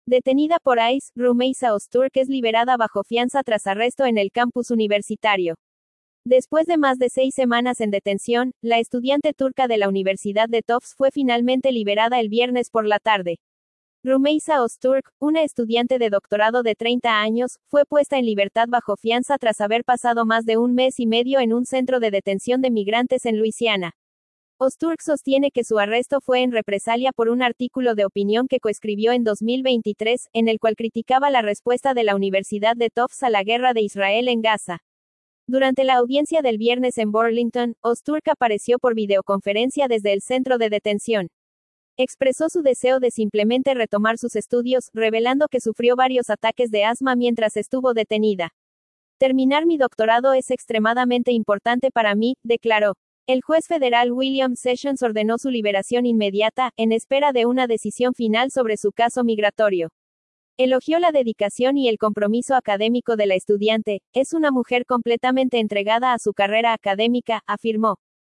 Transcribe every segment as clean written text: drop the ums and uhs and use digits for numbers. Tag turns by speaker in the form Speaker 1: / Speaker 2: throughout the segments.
Speaker 1: Detenida por ICE, Rümeysa Öztürk es liberada bajo fianza tras arresto en el campus universitario. Después de más de 6 semanas en detención, la estudiante turca de la Universidad de Tufts fue finalmente liberada el viernes por la tarde. Rümeysa Öztürk, una estudiante de doctorado de 30 años, fue puesta en libertad bajo fianza tras haber pasado más de un mes y medio en un centro de detención de migrantes en Luisiana. Öztürk sostiene que su arresto fue en represalia por un artículo de opinión que coescribió en 2023, en el cual criticaba la respuesta de la Universidad de Tufts a la guerra de Israel en Gaza. Durante la audiencia del viernes en Burlington, Öztürk apareció por videoconferencia desde el centro de detención. Expresó su deseo de simplemente retomar sus estudios, revelando que sufrió varios ataques de asma mientras estuvo detenida. Terminar mi doctorado es extremadamente importante para mí, declaró. El juez federal William Sessions ordenó su liberación inmediata, en espera de una decisión final sobre su caso migratorio. Elogió la dedicación y el compromiso académico de la estudiante. Es una mujer completamente entregada a su carrera académica, afirmó.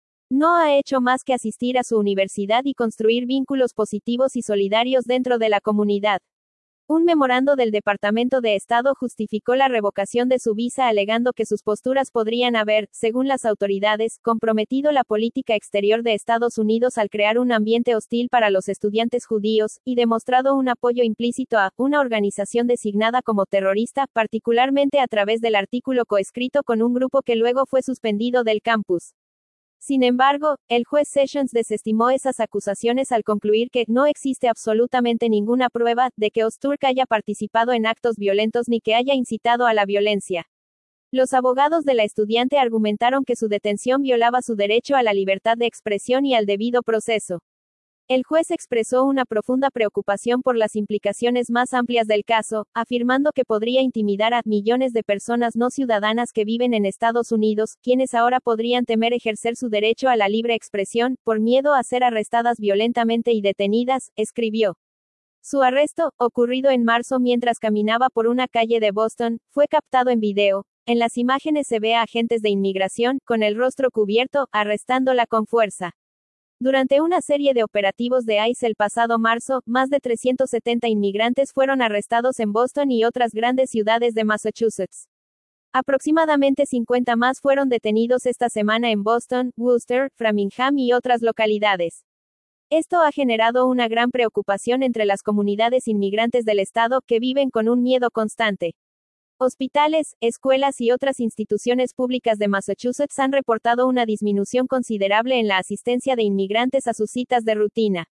Speaker 1: No ha hecho más que asistir a su universidad y construir vínculos positivos y solidarios dentro de la comunidad. Un memorando del Departamento de Estado justificó la revocación de su visa alegando que sus posturas podrían haber, según las autoridades, comprometido la política exterior de Estados Unidos al crear un ambiente hostil para los estudiantes judíos, y demostrado un apoyo implícito a una organización designada como terrorista, particularmente a través del artículo coescrito con un grupo que luego fue suspendido del campus. Sin embargo, el juez Sessions desestimó esas acusaciones al concluir que no existe absolutamente ninguna prueba de que Öztürk haya participado en actos violentos ni que haya incitado a la violencia. Los abogados de la estudiante argumentaron que su detención violaba su derecho a la libertad de expresión y al debido proceso. El juez expresó una profunda preocupación por las implicaciones más amplias del caso, afirmando que podría intimidar a millones de personas no ciudadanas que viven en Estados Unidos, quienes ahora podrían temer ejercer su derecho a la libre expresión, por miedo a ser arrestadas violentamente y detenidas, escribió. Su arresto, ocurrido en marzo mientras caminaba por una calle de Boston, fue captado en video. En las imágenes se ve a agentes de inmigración, con el rostro cubierto, arrestándola con fuerza. Durante una serie de operativos de ICE el pasado marzo, más de 370 inmigrantes fueron arrestados en Boston y otras grandes ciudades de Massachusetts. Aproximadamente 50 más fueron detenidos esta semana en Boston, Worcester, Framingham y otras localidades. Esto ha generado una gran preocupación entre las comunidades inmigrantes del estado, que viven con un miedo constante. Hospitales, escuelas y otras instituciones públicas de Massachusetts han reportado una disminución considerable en la asistencia de inmigrantes a sus citas de rutina.